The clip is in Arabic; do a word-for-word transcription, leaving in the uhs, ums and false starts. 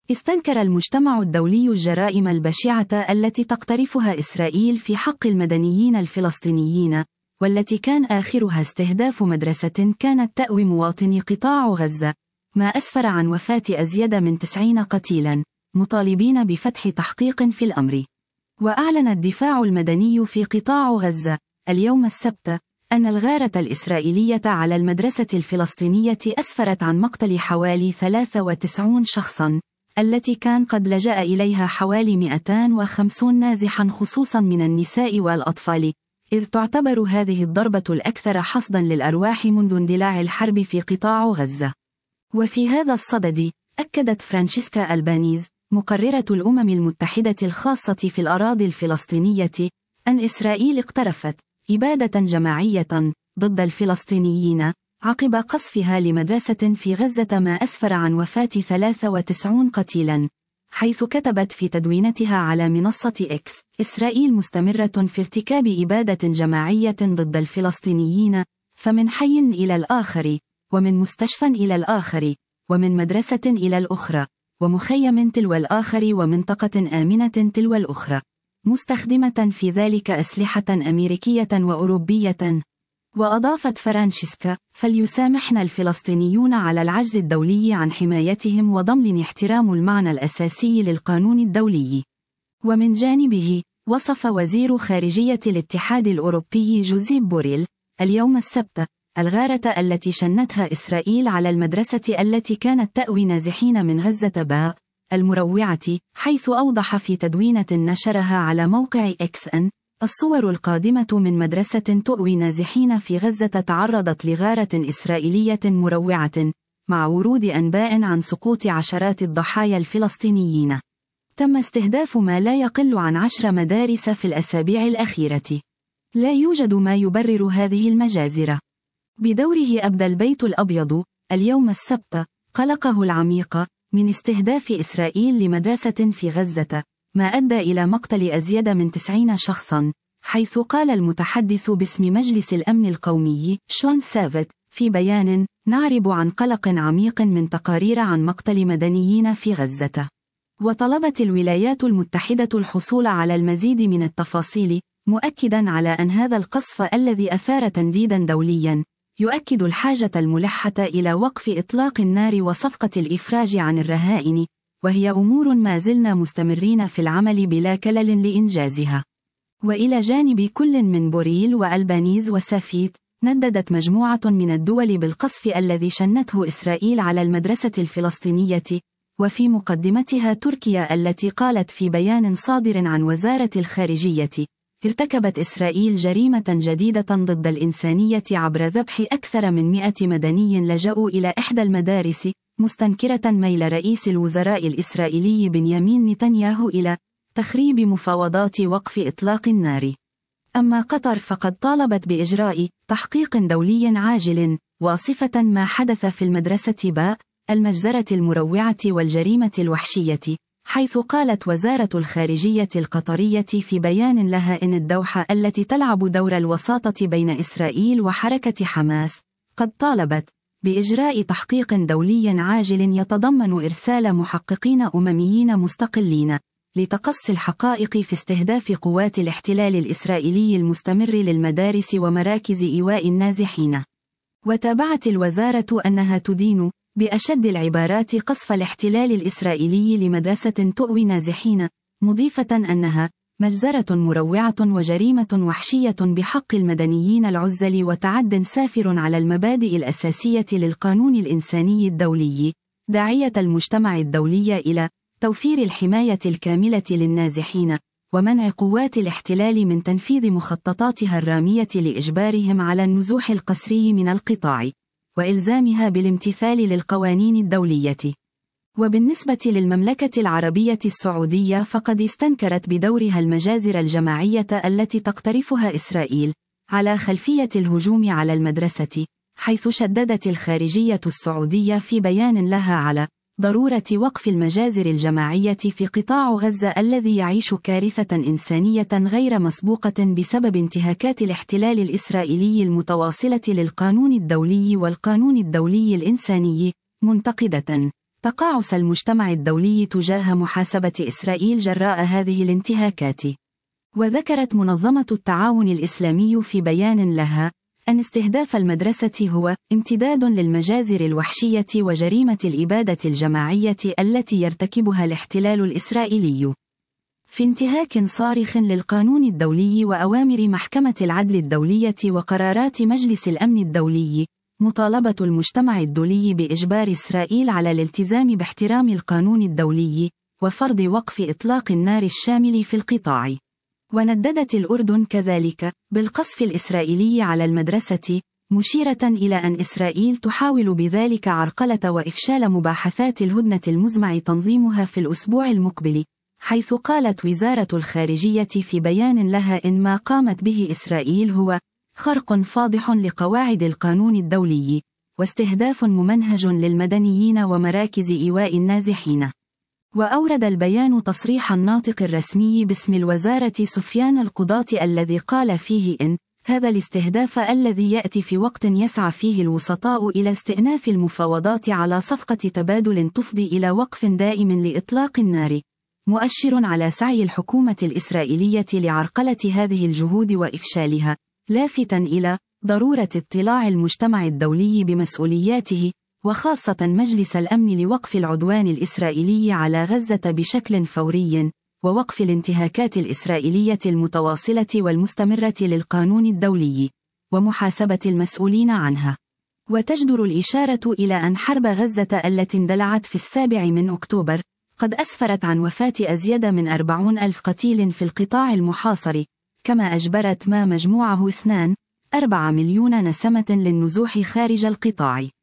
استنكر المجتمع الدولي الجرائم البشعة التي تقترفها إسرائيل في حق المدنيين الفلسطينيين، والتي كان آخرها استهداف مدرسة كانت تأوي مواطني قطاع غزة، ما أسفر عن وفاة أزيد من تسعين قتيلا، مطالبين بفتح تحقيق في الأمر. وأعلن الدفاع المدني في قطاع غزة اليوم السبت أن الغارة الإسرائيلية على المدرسة الفلسطينية أسفرت عن مقتل حوالي ثلاثة وتسعين شخصاً، التي كان قد لجأ إليها حوالي مئتين وخمسين نازحاً خصوصاً من النساء والأطفال، إذ تعتبر هذه الضربة الأكثر حصداً للأرواح منذ اندلاع الحرب في قطاع غزة. وفي هذا الصدد، أكدت فرانشيسكا ألبانيز مقررة الأمم المتحدة الخاصة في الأراضي الفلسطينية أن إسرائيل اقترفت إبادة جماعية ضد الفلسطينيين عقب قصفها لمدرسة في غزة، ما أسفر عن وفاة ثلاثة وتسعين قتيلا، حيث كتبت في تدوينتها على منصة إكس: إسرائيل مستمرة في ارتكاب إبادة جماعية ضد الفلسطينيين، فمن حي إلى الآخر، ومن مستشفى إلى الآخر، ومن مدرسة إلى الأخرى، ومخيم تلو الآخر، ومنطقة آمنة تلو الأخرى، مستخدمة في ذلك أسلحة أمريكية وأوروبية. وأضافت فرانشيسكا: فليسامحنا الفلسطينيون على العجز الدولي عن حمايتهم وضمن احترام المعنى الأساسي للقانون الدولي. ومن جانبه، وصف وزير خارجية الاتحاد الأوروبي جوزيب بوريل اليوم السبت الغارة التي شنتها إسرائيل على المدرسة التي كانت تأوي نازحين من غزة باء المروعة، حيث أوضح في تدوينة نشرها على موقع إكس أن الصور القادمة من مدرسة تؤوي نازحين في غزة تعرضت لغارة إسرائيلية مروعة، مع ورود أنباء عن سقوط عشرات الضحايا الفلسطينيين. تم استهداف ما لا يقل عن عشر مدارس في الأسابيع الأخيرة. لا يوجد ما يبرر هذه المجازر. بدوره أبدى البيت الأبيض اليوم السبت قلقه العميق من استهداف إسرائيل لمدرسة في غزة، ما أدى إلى مقتل أزيد من تسعين شخصاً، حيث قال المتحدث باسم مجلس الأمن القومي شون سافيت في بيان: نعرب عن قلق عميق من تقارير عن مقتل مدنيين في غزة. وطلبت الولايات المتحدة الحصول على المزيد من التفاصيل، مؤكداً على أن هذا القصف الذي أثار تنديداً دولياً يؤكد الحاجة الملحة إلى وقف إطلاق النار وصفقة الإفراج عن الرهائن، وهي أمور ما زلنا مستمرين في العمل بلا كلل لإنجازها. وإلى جانب كل من بوريل وألبانيز وسافيت، نددت مجموعة من الدول بالقصف الذي شنته إسرائيل على المدرسة الفلسطينية، وفي مقدمتها تركيا التي قالت في بيان صادر عن وزارة الخارجية: ارتكبت إسرائيل جريمة جديدة ضد الإنسانية عبر ذبح أكثر من مئة مدني لجأوا إلى إحدى المدارس، مستنكرة ميل رئيس الوزراء الإسرائيلي بنيامين نتنياهو إلى تخريب مفاوضات وقف إطلاق النار. أما قطر فقد طالبت بإجراء تحقيق دولي عاجل، واصفة ما حدث في المدرسة باء المجزرة المروعة والجريمة الوحشية، حيث قالت وزارة الخارجية القطرية في بيان لها إن الدوحة التي تلعب دور الوساطة بين إسرائيل وحركة حماس قد طالبت بإجراء تحقيق دولي عاجل يتضمن إرسال محققين أمميين مستقلين لتقصي الحقائق في استهداف قوات الاحتلال الإسرائيلي المستمر للمدارس ومراكز إيواء النازحين. وتابعت الوزارة أنها تدين بأشد العبارات قصف الاحتلال الإسرائيلي لمدرسة تؤوي نازحين، مضيفة أنها مجزرة مروعة وجريمة وحشية بحق المدنيين العزل وتعد سافر على المبادئ الأساسية للقانون الإنساني الدولي، داعية المجتمع الدولي إلى توفير الحماية الكاملة للنازحين، ومنع قوات الاحتلال من تنفيذ مخططاتها الرامية لإجبارهم على النزوح القسري من القطاع، وإلزامها بالامتثال للقوانين الدولية. وبالنسبة للمملكة العربية السعودية فقد استنكرت بدورها المجازر الجماعية التي تقترفها إسرائيل على خلفية الهجوم على المدرسة، حيث شددت الخارجية السعودية في بيان لها على ضرورة وقف المجازر الجماعية في قطاع غزة الذي يعيش كارثة إنسانية غير مسبوقة بسبب انتهاكات الاحتلال الإسرائيلي المتواصلة للقانون الدولي والقانون الدولي الإنساني، منتقدة تقاعس المجتمع الدولي تجاه محاسبة إسرائيل جراء هذه الانتهاكات. وذكرت منظمة التعاون الإسلامي في بيان لها أن استهداف المدرسة هو امتداد للمجازر الوحشية وجريمة الإبادة الجماعية التي يرتكبها الاحتلال الإسرائيلي، في انتهاك صارخ للقانون الدولي وأوامر محكمة العدل الدولية وقرارات مجلس الأمن الدولي، مطالبة المجتمع الدولي بإجبار إسرائيل على الالتزام باحترام القانون الدولي وفرض وقف إطلاق النار الشامل في القطاع. ونددت الأردن كذلك بالقصف الإسرائيلي على المدرسة، مشيرة إلى أن إسرائيل تحاول بذلك عرقلة وإفشال مباحثات الهدنة المزمع تنظيمها في الأسبوع المقبل، حيث قالت وزارة الخارجية في بيان لها إن ما قامت به إسرائيل هو خرق فاضح لقواعد القانون الدولي، واستهداف ممنهج للمدنيين ومراكز إيواء النازحين. وأورد البيان تصريح الناطق الرسمي باسم الوزارة سفيان القضاة الذي قال فيه إن هذا الاستهداف الذي يأتي في وقت يسعى فيه الوسطاء إلى استئناف المفاوضات على صفقة تبادل تفضي إلى وقف دائم لإطلاق النار، مؤشر على سعي الحكومة الإسرائيلية لعرقلة هذه الجهود وإفشالها، لافتاً إلى ضرورة اطلاع المجتمع الدولي بمسؤولياته، وخاصة مجلس الأمن لوقف العدوان الإسرائيلي على غزة بشكل فوري، ووقف الانتهاكات الإسرائيلية المتواصلة والمستمرة للقانون الدولي، ومحاسبة المسؤولين عنها. وتجدر الإشارة إلى أن حرب غزة التي اندلعت في السابع من أكتوبر قد أسفرت عن وفاة أزيد من أربعين ألف قتيل في القطاع المحاصر، كما أجبرت ما مجموعه اثنين فاصلة أربعة مليون نسمة للنزوح خارج القطاع.